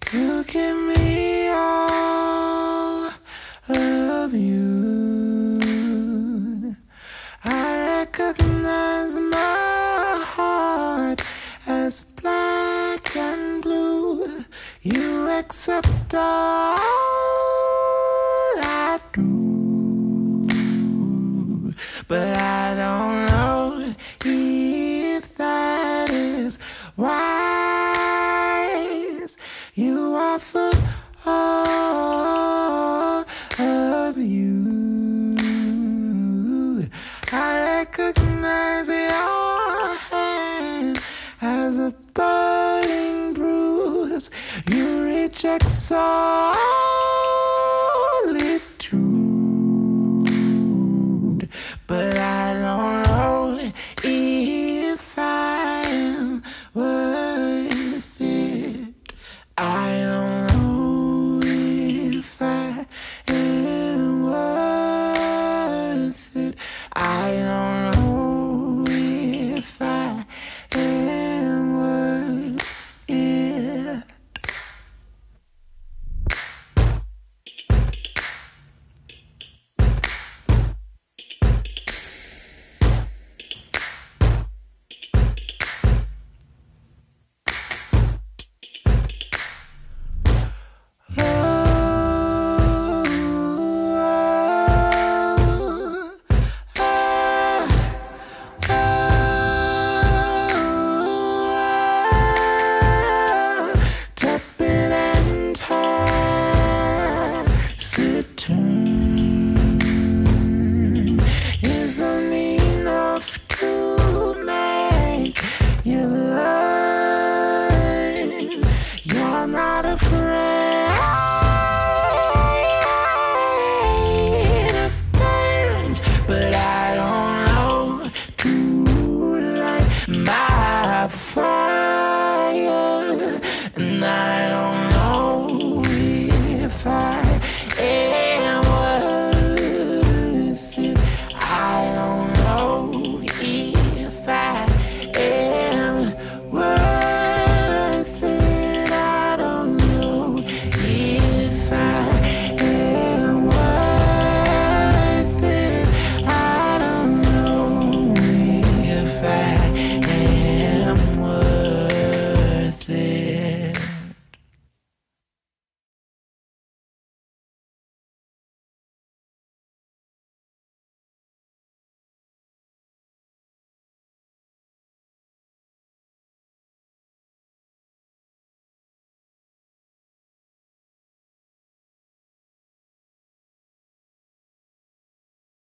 You give me all of you. I recognize my heart as black and blue. You accept all I do, but I don't know if that is wise. You offer all of you. I recognize your hand as a burning bruise. You reject all